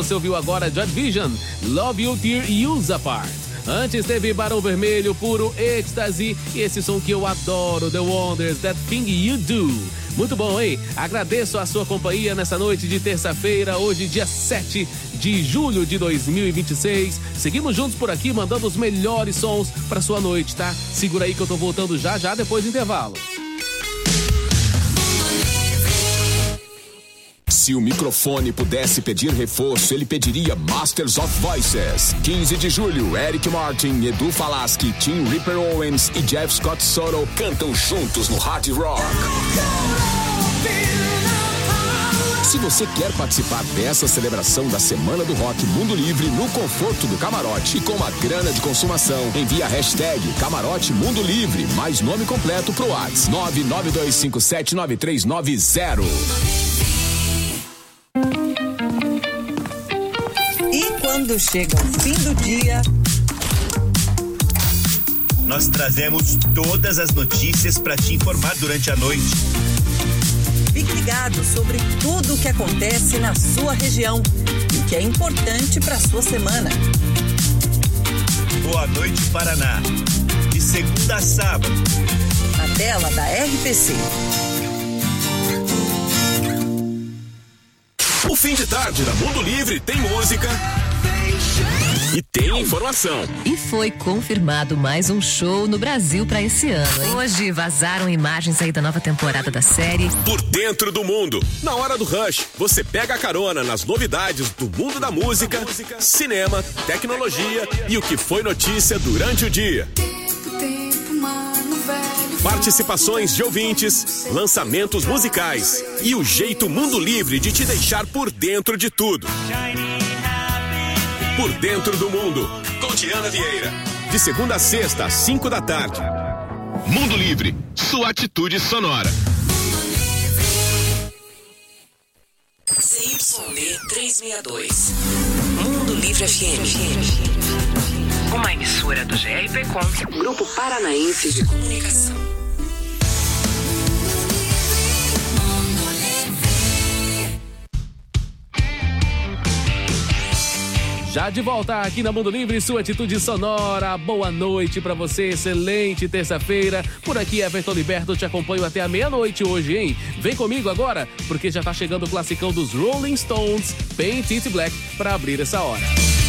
você ouviu agora Joy Division, Love You Tear Yous Apart. Antes teve Barão Vermelho, Puro Ecstasy e esse som que eu adoro, The Wonders, That Thing You Do. Muito bom, hein? Agradeço a sua companhia nessa noite de terça-feira, hoje dia 7 de julho de 2026. Seguimos juntos por aqui, mandando os melhores sons pra sua noite, tá? Segura aí que eu tô voltando já depois do intervalo. Se o microfone pudesse pedir reforço, ele pediria Masters of Voices. 15 de julho, Eric Martin, Edu Falaschi, Tim Ripper Owens e Jeff Scott Soto cantam juntos no Hard Rock. Se você quer participar dessa celebração da Semana do Rock Mundo Livre no conforto do camarote e com uma grana de consumação, envie a hashtag Camarote Mundo Livre, mais nome completo pro WhatsApp 992579390. Quando chega o fim do dia, nós trazemos todas as notícias para te informar durante a noite. Fique ligado sobre tudo o que acontece na sua região e o que é importante para sua semana. Boa Noite Paraná, de segunda a sábado, na tela da RPC. O fim de tarde da Mundo Livre tem música e tem informação. E foi confirmado mais um show no Brasil pra esse ano, hein? Hoje vazaram imagens aí da nova temporada da série Por Dentro do Mundo. Na hora do rush, você pega a carona nas novidades do mundo da música, cinema, tecnologia e o que foi notícia durante o dia. Participações de ouvintes, lançamentos musicais e o jeito Mundo Livre de te deixar por dentro de tudo. Por Dentro do Mundo, com Diana Vieira. De segunda a sexta, às 5 da tarde. Mundo Livre, sua atitude sonora. CYB 362. Mundo Livre FM. Uma emissora do GRPcom, Grupo Paranaense de Comunicação. Já de volta aqui na Mundo Livre, sua atitude sonora. Boa noite pra você, excelente terça-feira. Por aqui, Everton Liberto, te acompanho até a meia-noite hoje, hein? Vem comigo agora, porque já tá chegando o classicão dos Rolling Stones, Paint It Black, pra abrir essa hora.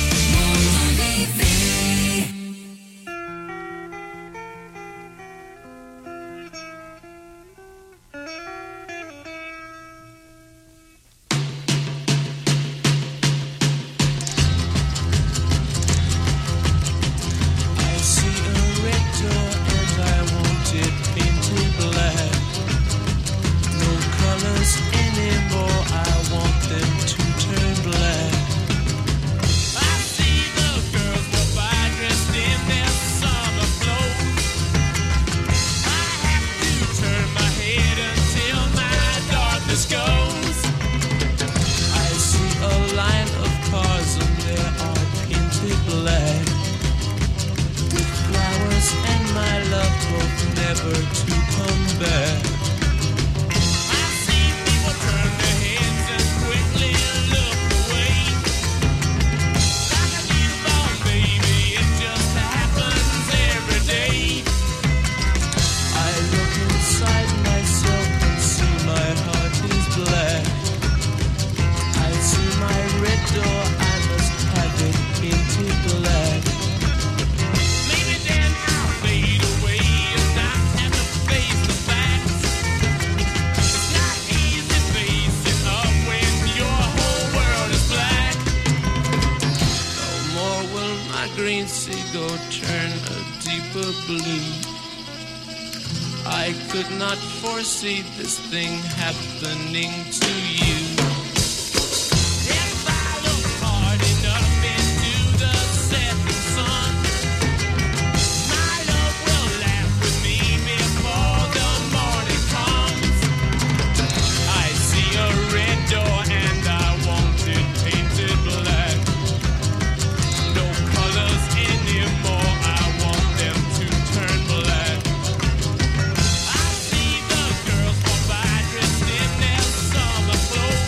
See this thing happening to you. If I look hard enough into the setting sun, my love will laugh with me before the morning comes. I see a red door and I want it painted black. No colors anymore, I want them to turn black. I see the girls go by dressed in their summer clothes.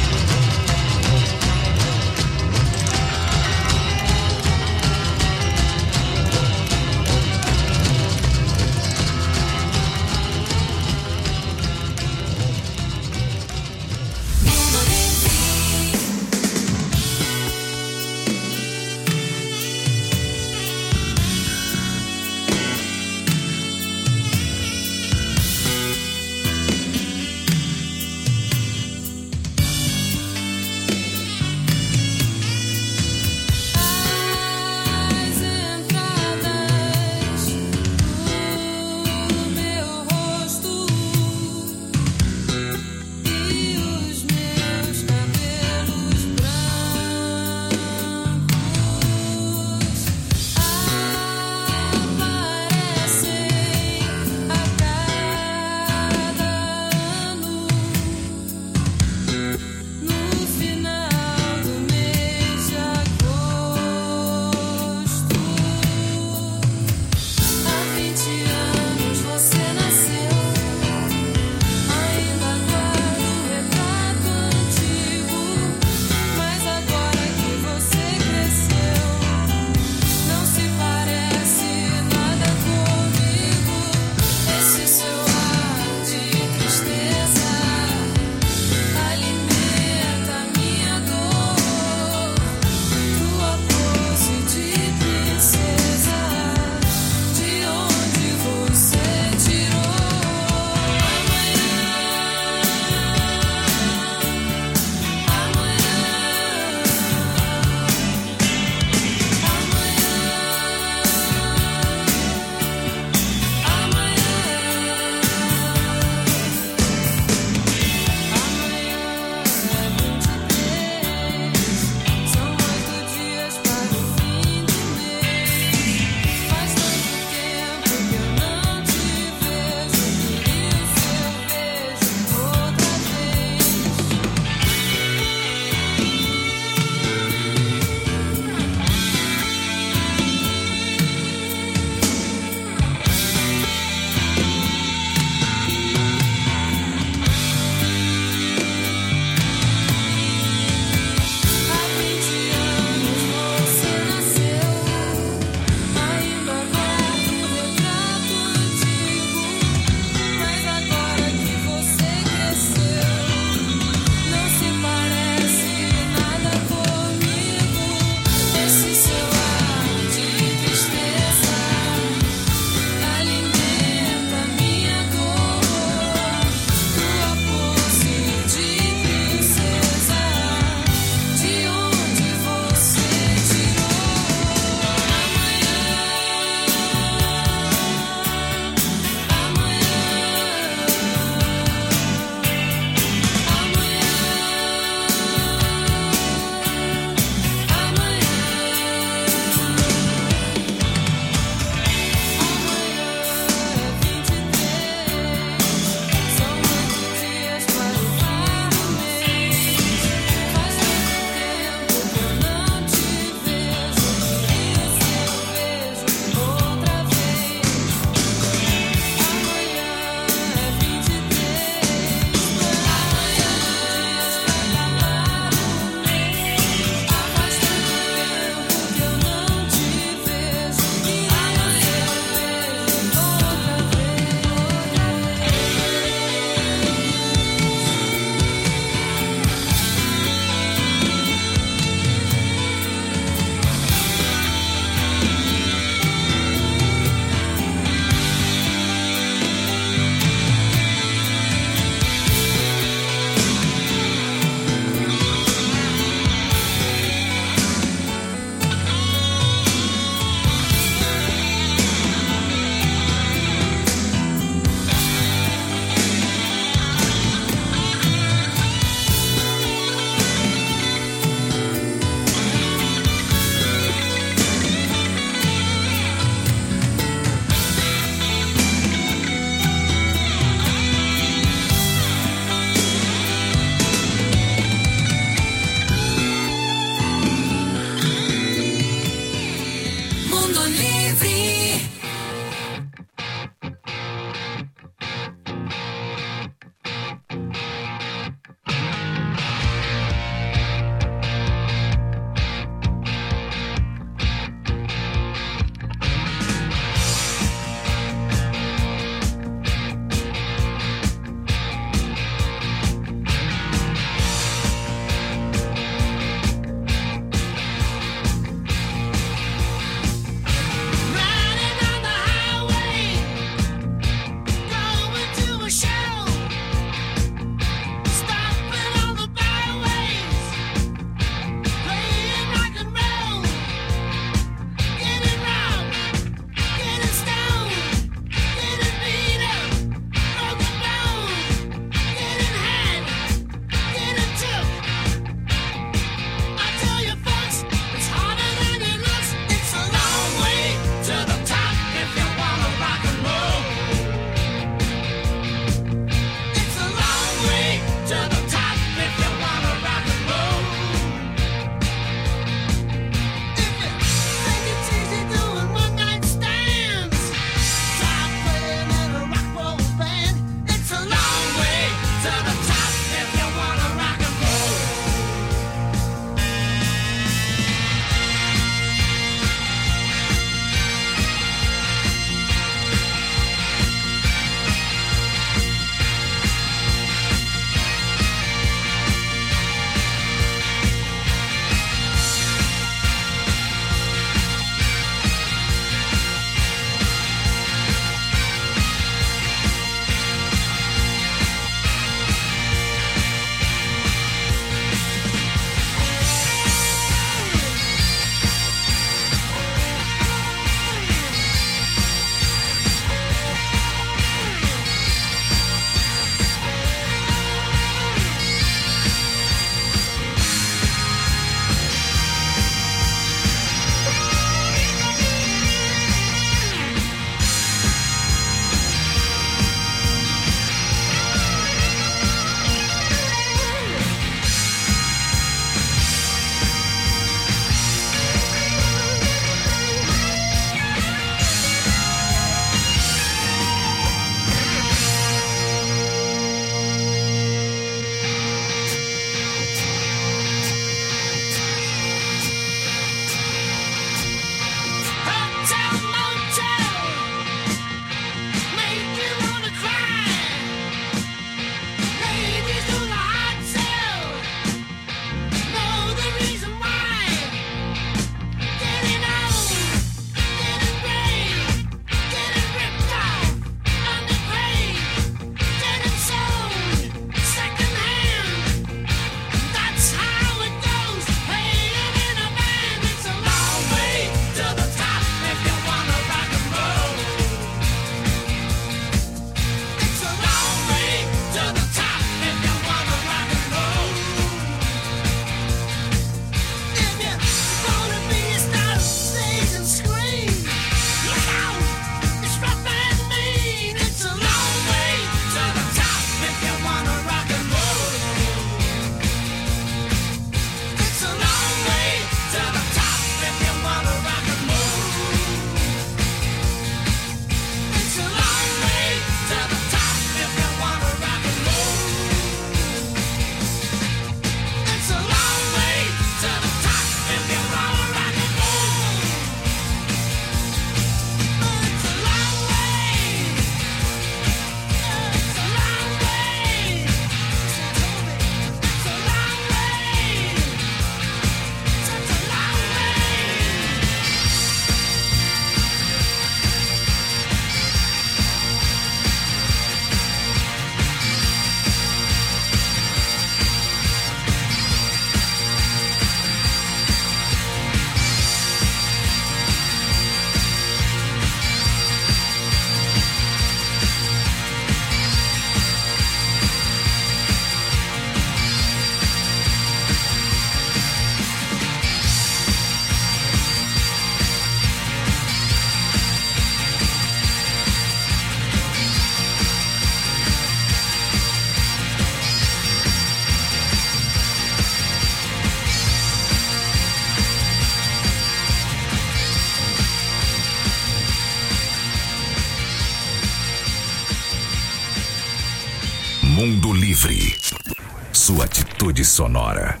Livre. Sua atitude sonora.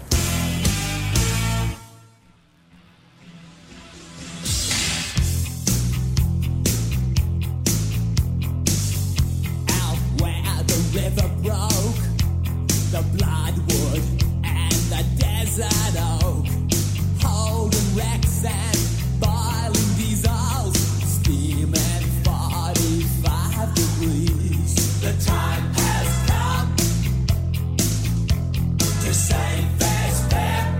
River broke, the bloodwood and the desert oak, holding wrecks and boiling diesels, steaming 45 degrees. The time has come to save this fare,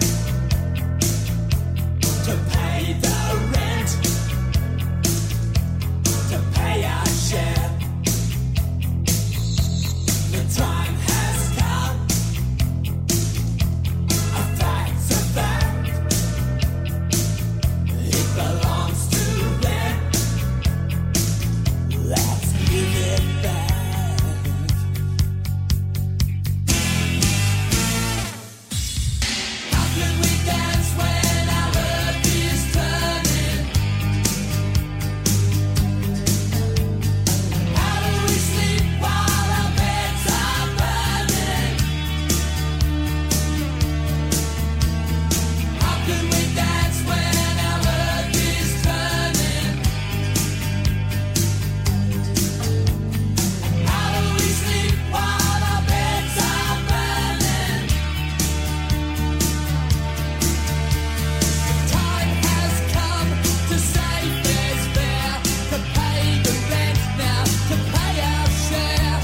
to pay the rent, to pay our share. The time has come. A fact's a fact. It belongs to them. Let's give it back. How can we dance when our earth is turning? How do we sleep while our beds are burning? How can we dance when our earth is turning? How do we sleep while our beds are burning? The time has come to save this fare, to pay the rent now, to pay our share.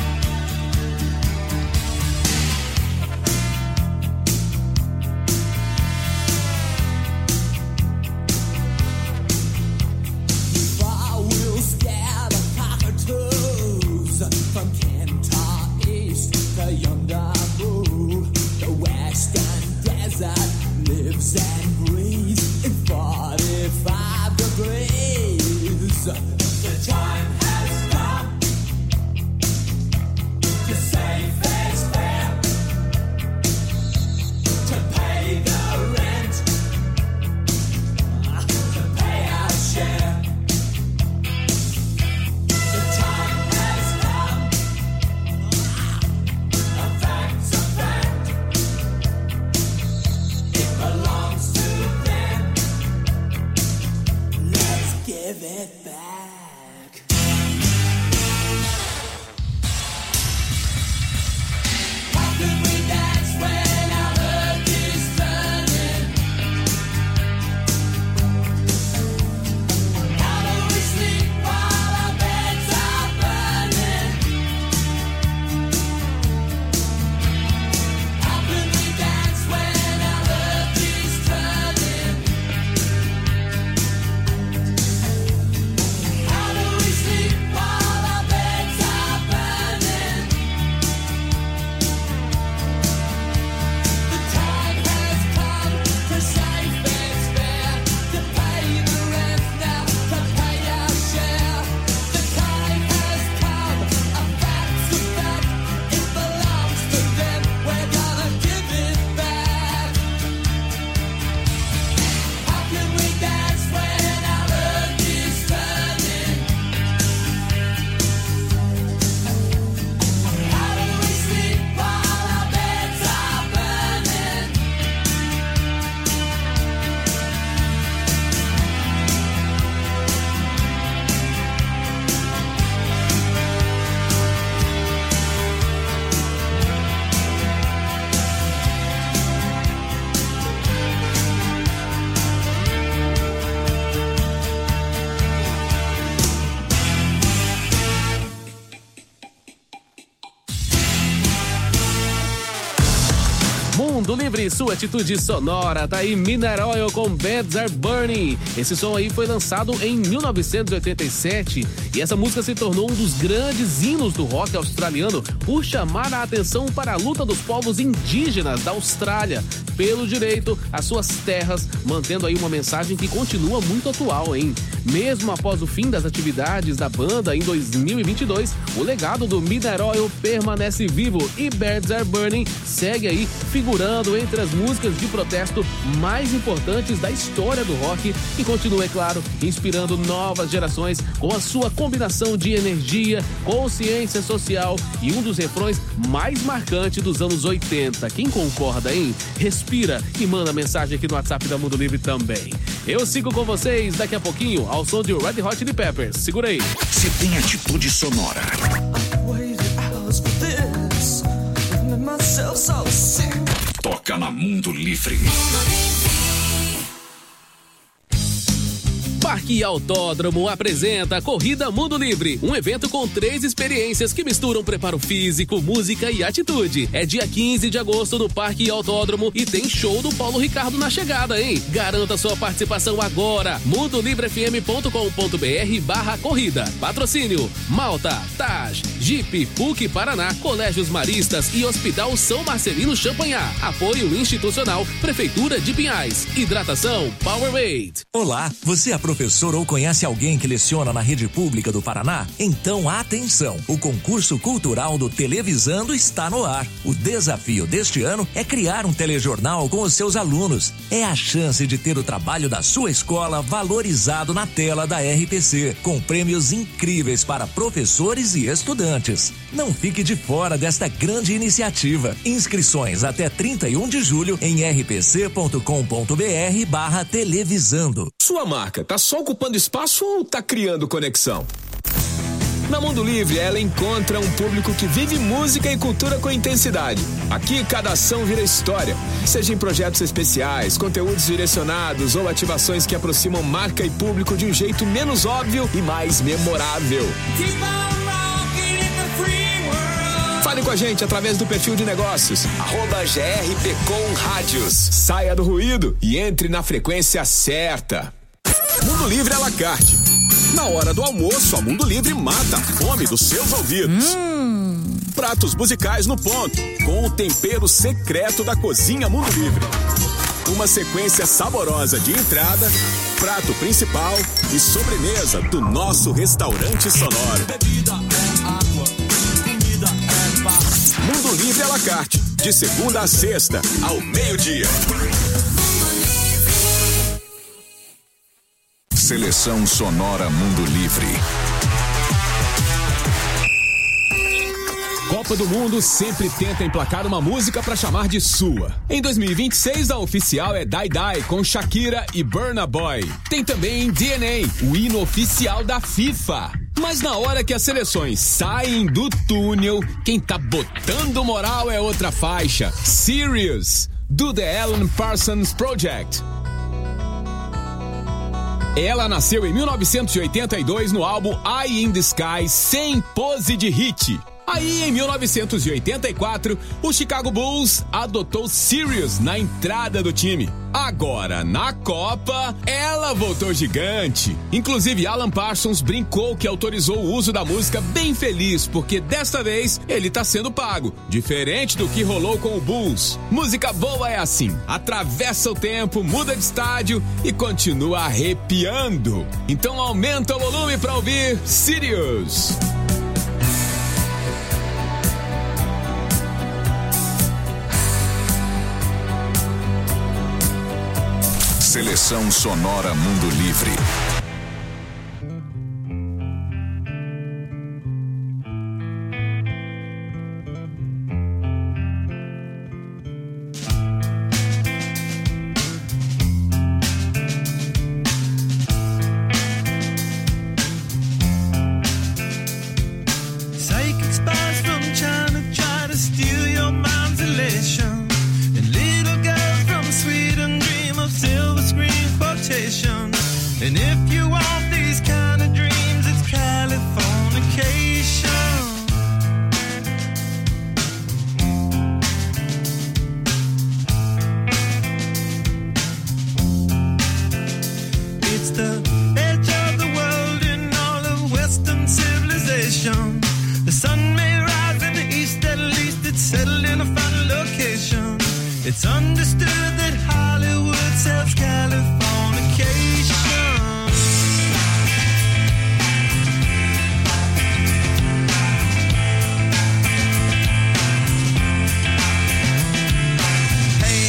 Far we'll scare the cockatoos from Kentar East to Yondabu. The western desert lives and breathes in 45 degrees. The time has come to save this fare, to pay the rent, to pay our share. The time has come. A fact's a fact. It belongs to them. Let's give it back. How can we dance when our earth is turning? How do we sleep while our beds are burning? How can we dance when our earth is turning? How do we sleep while our beds are burning? The time has come to save this fare, to pay the rent now, to pay our share. The time has come, a fact's a fact. It belongs to them. We're gonna give it back. How can we dance when our earth is turning? How do we sleep while our beds are burning? Mundo Livre, sua atitude sonora. Tá aí Mineral com Beds Are Burning. Esse som aí foi lançado em 1987 e essa música se tornou um dos grandes hinos do rock australiano por chamar a atenção para a luta dos povos indígenas da Austrália pelo direito às suas terras, mantendo aí uma mensagem que continua muito atual, hein? Mesmo após o fim das atividades da banda em 2022, o legado do Mineral permanece vivo e Beds Are Burning segue aí figurando figurando entre as músicas de protesto mais importantes da história do rock e continua, é claro, inspirando novas gerações com a sua combinação de energia, consciência social e um dos refrões mais marcantes dos anos 80. Quem concorda, hein? Respira e manda mensagem aqui no WhatsApp da Mundo Livre também. Eu sigo com vocês daqui a pouquinho ao som de Red Hot Chili Peppers. Segura aí. Se tem atitude sonora. Toca na Mundo Livre. Parque Autódromo apresenta a Corrida Mundo Livre, um evento com 3 experiências que misturam preparo físico, música e atitude. É dia 15 de agosto no Parque Autódromo e tem show do Paulo Ricardo na chegada, hein? Garanta sua participação agora. mundolivrefm.com.br/corrida. Patrocínio: Malta, Taj, Jeep, PUC Paraná, Colégios Maristas e Hospital São Marcelino Champagnat. Apoio institucional, Prefeitura de Pinhais. Hidratação Powerade. Olá, você é professor ou conhece alguém que leciona na rede pública do Paraná? Então atenção, o concurso cultural do Televisando está no ar. O desafio deste ano é criar um telejornal com os seus alunos. É a chance de ter o trabalho da sua escola valorizado na tela da RPC, com prêmios incríveis para professores e estudantes. Não fique de fora desta grande iniciativa. Inscrições até 31 de julho em rpc.com.br/televisando. Sua marca tá só ocupando espaço ou tá criando conexão? Na Mundo Livre, ela encontra um público que vive música e cultura com intensidade. Aqui, cada ação vira história. Seja em projetos especiais, conteúdos direcionados ou ativações que aproximam marca e público de um jeito menos óbvio e mais memorável. Fale com a gente através do perfil de negócios, @GRPcomRádios. Saia do ruído e entre na frequência certa. Mundo Livre à la carte. Na hora do almoço, a Mundo Livre mata a fome dos seus ouvidos. Pratos musicais no ponto, com o tempero secreto da cozinha Mundo Livre. Uma sequência saborosa de entrada, prato principal e sobremesa do nosso restaurante sonoro. Bebida é água, comida é paz. Mundo Livre à la carte, de segunda a sexta, ao meio-dia. Seleção Sonora Mundo Livre. Copa do Mundo sempre tenta emplacar uma música pra chamar de sua. Em 2026, a oficial é Die Die com Shakira e Burna Boy. Tem também DNA, o hino oficial da FIFA. Mas na hora que as seleções saem do túnel, quem tá botando moral é outra faixa, Serious, do The Alan Parsons Project. Ela nasceu em 1982 no álbum Eye in the Sky, sem pose de hit. Aí, em 1984, o Chicago Bulls adotou Serious na entrada do time. Agora, na Copa, ela voltou gigante. Inclusive, Alan Parsons brincou que autorizou o uso da música bem feliz, porque desta vez ele tá sendo pago, diferente do que rolou com o Bulls. Música boa é assim, atravessa o tempo, muda de estádio e continua arrepiando. Então aumenta o volume pra ouvir Serious. Seleção Sonora Mundo Livre. Psychic spies from China try to steal your mind's elation, and little girls from Sweden dream of silver screen quotation. And if you want these kind of dreams, it's Californication. It's the edge of the world in all of Western civilization. The sun may rise in the east, at least it's settled in a final location. It's understood that Hollywood sells Californication. Hey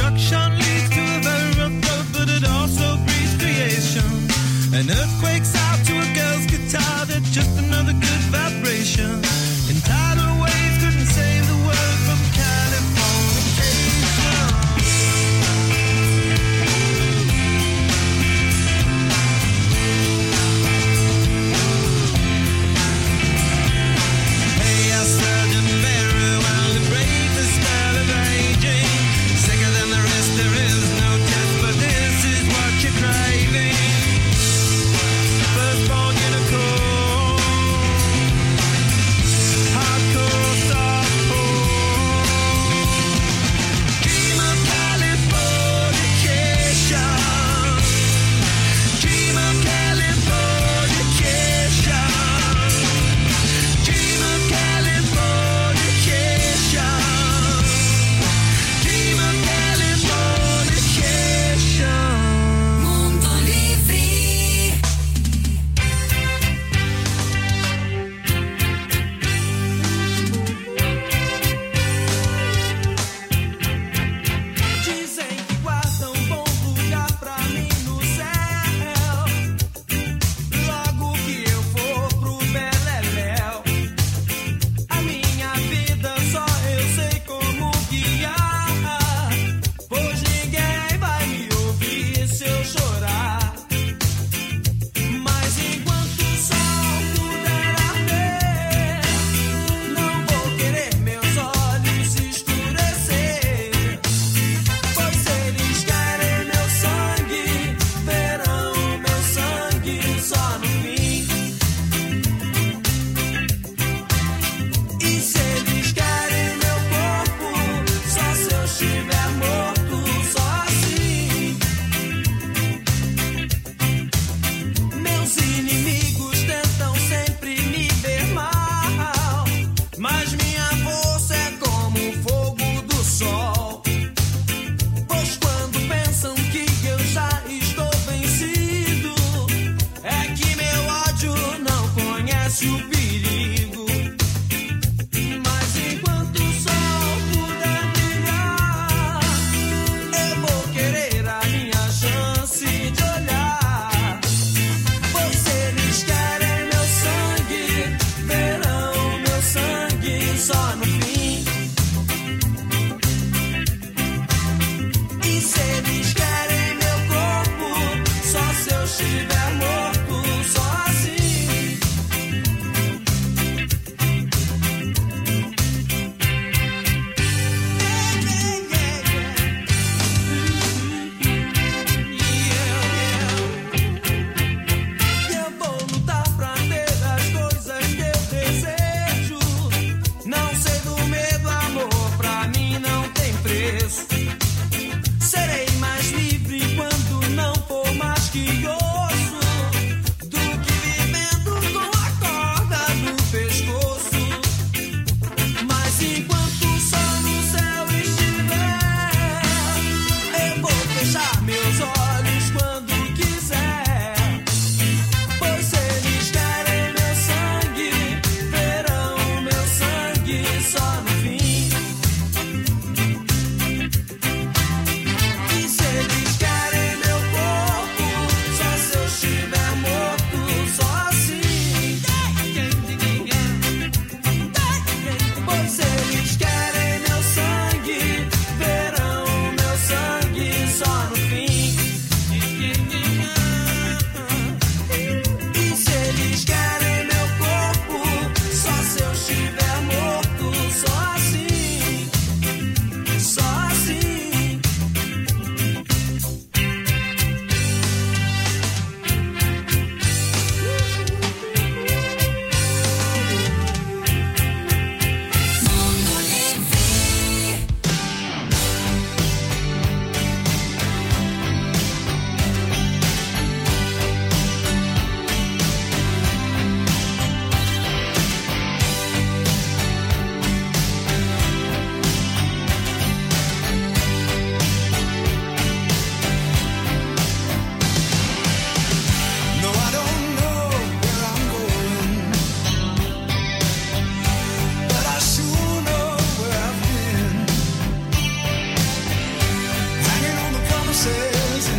destruction leads to a very rough road, but it also breeds creation. An earthquake's out to a girl's guitar, that's just another good vibration. And tidal waves couldn't save the world from Californication. Hey, I surgeon very well to break the spell of aging. Sicker than the rest there is.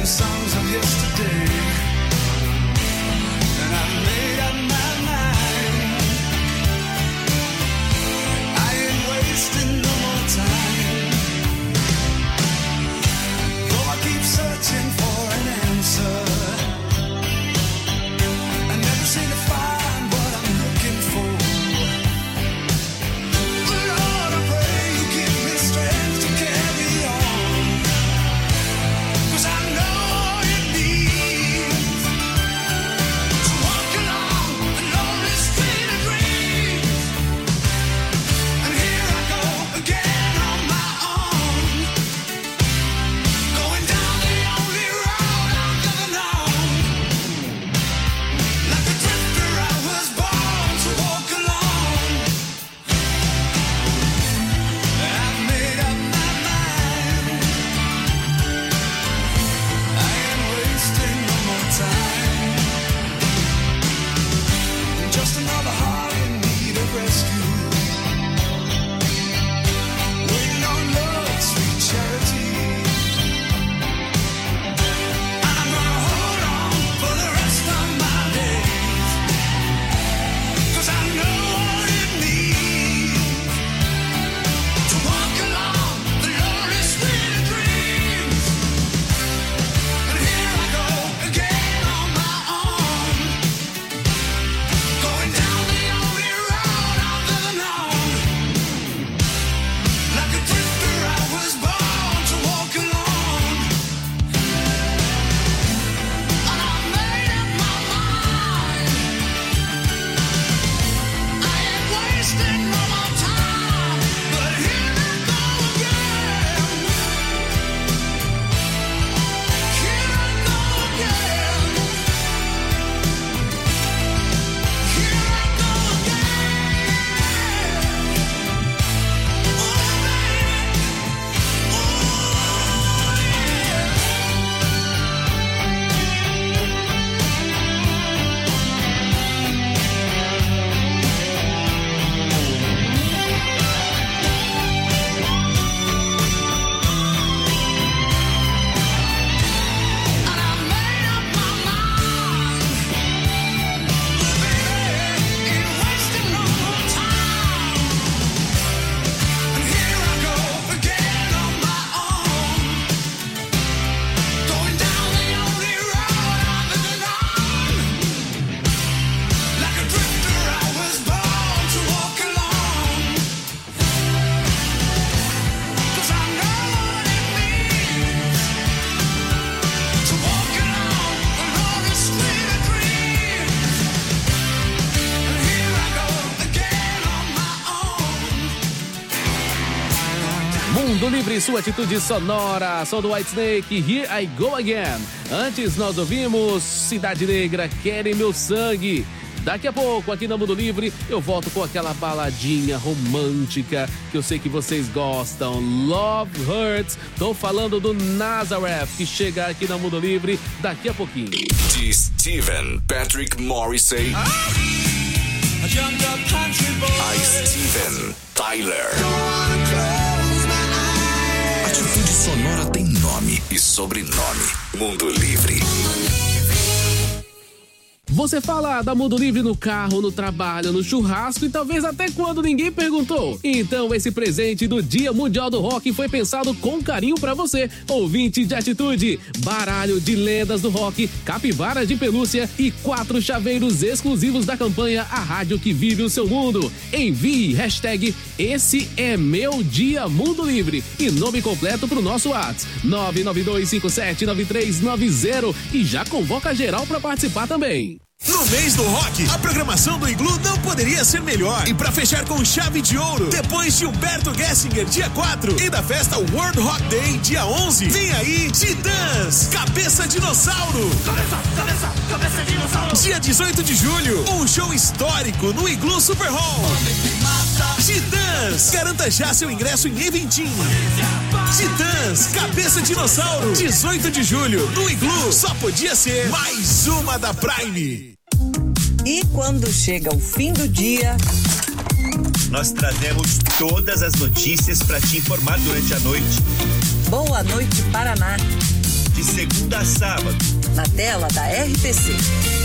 the songs of yesterday. And I made up my mind. I ain't wasting no more time. Though I keep searching for an answer, I never seem to find what I'm looking for. Lord, I pray you give me strength to carry on, 'cause I know all it means to walk along the lonely street of dreams. And here I go again on my own, going down the only road I've ever known. Like a drifter I was born to walk alone. I've made up my mind. I ain't wasting no more time. Just another heart in need of rescue, waiting on love's sweet charity. And I'm gonna hold on for the rest of my days, 'cause I know what it means to walk along the lonely street of dreams. And here I go again on my own, going down the only road I've ever known. Like a drifter I was born to walk alone. And I made up my mind. I ain't wasting no more time. But here I go again. Here I go again. Here I go again. Oh, baby. And I made up my mind. Baby, ain't wasting no more time. And here I go again on my own, going down the only road I've ever known. Like a drifter I was born to walk alone. 'Cause I know what it means to walk along the lonely street of dreams. And here I go again on my own. Mundo Livre, sua atitude sonora. Som do Whitesnake, Here I Go Again. Antes nós ouvimos Cidade Negra, Querem Meu Sangue. Daqui a pouco, aqui na Mundo Livre, eu volto com aquela baladinha romântica que eu sei que vocês gostam. Love Hurts. Tô falando do Nazareth, que chega aqui na Mundo Livre daqui a pouquinho. De Steven Patrick Morrissey A jumped up country boy. a Steven Tyler. Atitude sonora tem nome e sobrenome. Mundo Livre. Você fala da Mundo Livre no carro, no trabalho, no churrasco e talvez até quando ninguém perguntou. Então esse presente do Dia Mundial do Rock foi pensado com carinho pra você, ouvinte de atitude. Baralho de lendas do rock, capivara de pelúcia e 4 chaveiros exclusivos da campanha A Rádio que Vive o Seu Mundo. Envie hashtag Esse é Meu Dia Mundo Livre e nome completo pro nosso WhatsApp 992579390 e já convoca geral pra participar também. No mês do rock, a programação do Iglu não poderia ser melhor. E pra fechar com chave de ouro, depois de Humberto Gessinger, dia 4, e da festa World Rock Day, dia 11, vem aí Titãs, Cabeça Dinossauro. Cabeça Dinossauro. Dia 18 de julho, um show histórico no Iglu Super Hall. Titãs, garanta já seu ingresso em Eventim. Titãs, Cabeça Dinossauro, 18 de julho, no Iglu. Só podia ser mais uma da Prime. E quando chega o fim do dia, nós trazemos todas as notícias para te informar durante a noite. Boa Noite Paraná. de segunda a sábado. Na tela da RTC.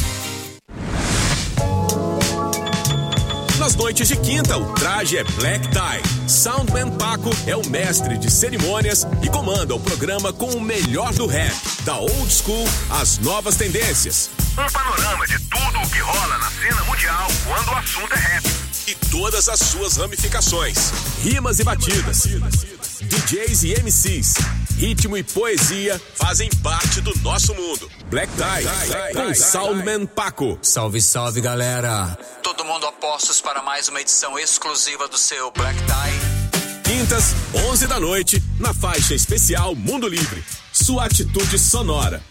Nas noites de quinta, o traje é Black Tie. Soundman Paco é o mestre de cerimônias e comanda o programa com o melhor do rap, da old school às novas tendências. Um panorama de tudo o que rola na cena mundial quando o assunto é rap. E todas as suas ramificações, rimas e batidas, DJs e MCs, ritmo e poesia fazem parte do nosso mundo. Black Tie, com Soundman Paco. Salve, salve, galera. Todo mundo a postos para mais uma edição exclusiva do seu Black Tie. Quintas, 11 da noite, na faixa especial Mundo Livre. Sua atitude sonora.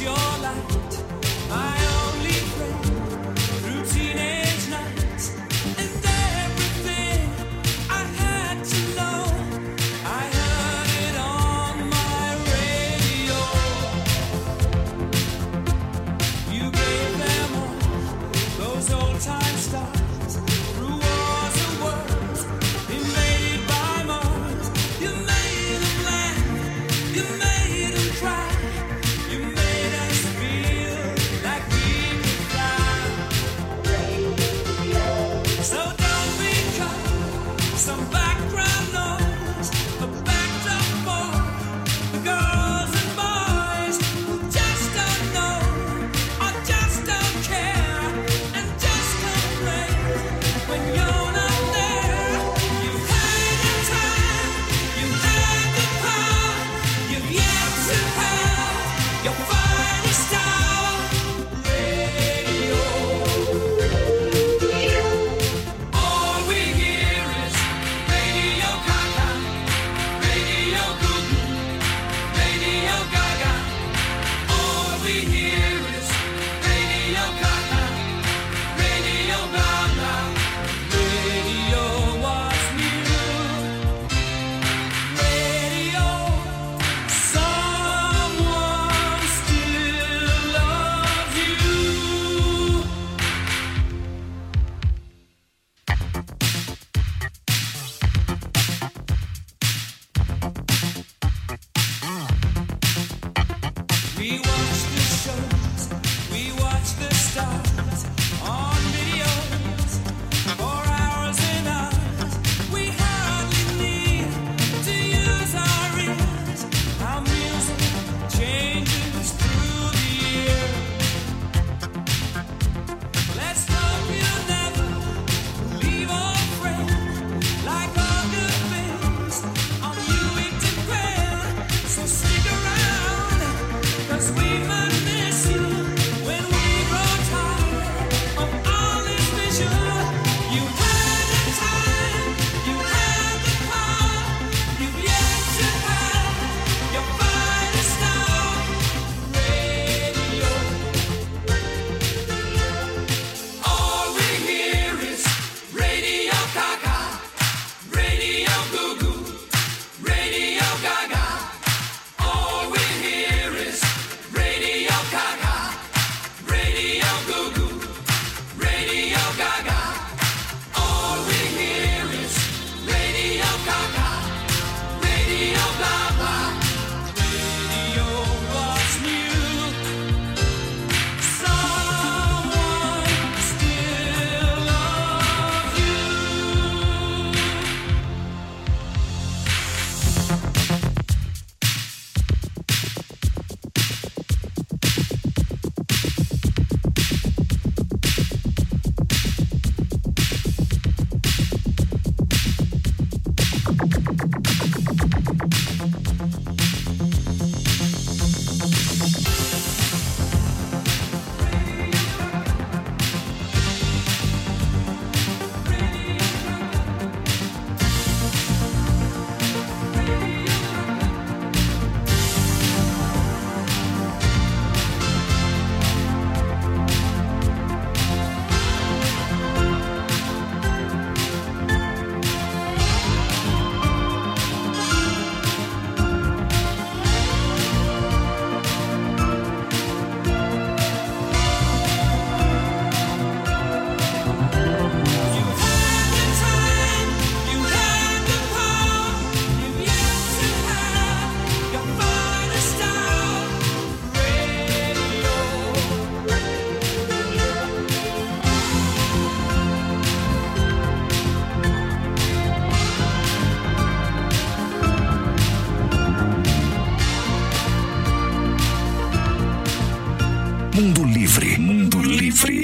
Mundo Livre. Mundo Livre.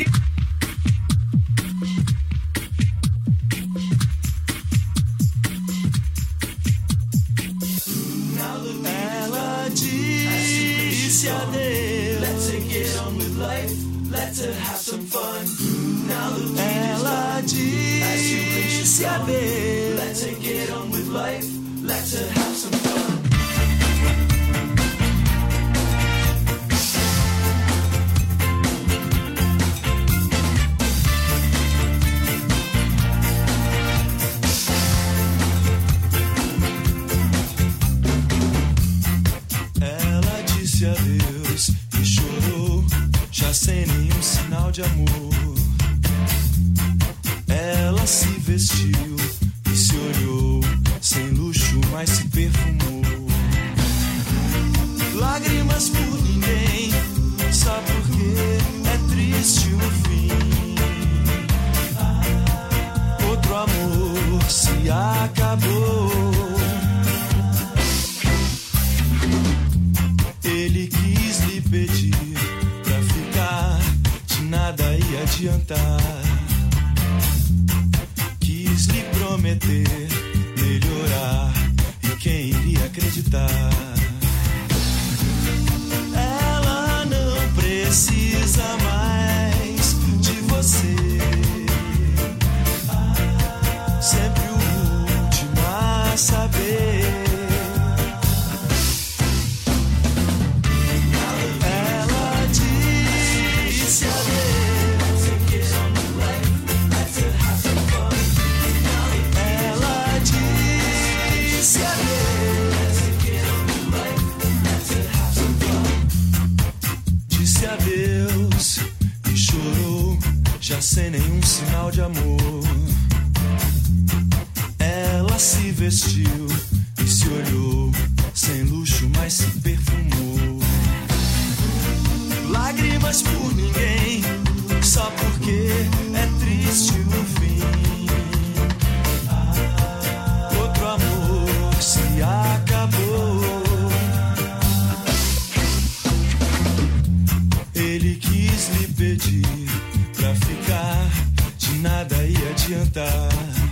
Ela disse adeus. Let's get on with life. Let's have some fun. Ela disse adeus. Let's get on with life. Let's have some fun. já sem nenhum sinal de amor. Ela se vestiu e se olhou, sem luxo, mas se perfumou. Lágrimas por ninguém, só porque é triste o fim. Outro amor se acabou. Ele quis lhe pedir pra ficar, de nada ia adiantar. Quis lhe prometer melhorar, e quem iria acreditar? Ela não precisa mais de você. Sempre o último a saber. Ela disse adeus. Ela disse adeus. Disse adeus e chorou, já sem nenhum sinal de amor. Ela se vestiu e se olhou, sem luxo, mas se perfumou. Lágrimas por ninguém, só porque é triste o fim. Outro amor se acabou. Ele quis lhe pedir pra ficar, de nada ia adiantar.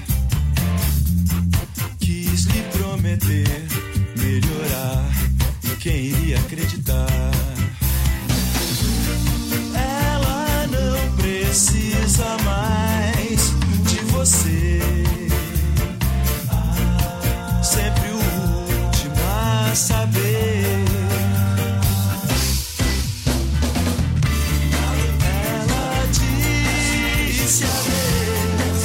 Quis lhe prometer melhorar, e quem iria acreditar? Ela não precisa mais de você. Sempre o último a saber. Ela disse adeus.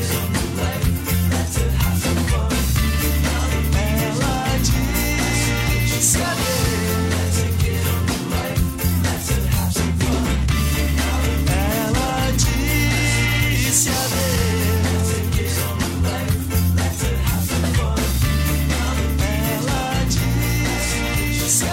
Ela disse adeus. Ela disse adeus. Ela disse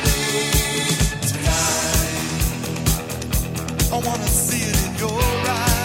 I wanna see it in your eyes.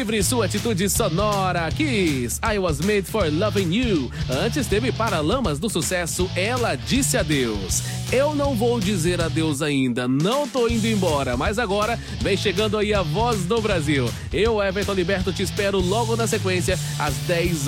Livre, sua atitude sonora. Kiss, I Was Made for Loving You. Antes teve Paralamas do Sucesso, Ela Disse Adeus. Eu não vou dizer adeus ainda, não tô indo embora, mas agora vem chegando aí a Voz do Brasil. Eu, Everton Liberto, te espero logo na sequência, às 10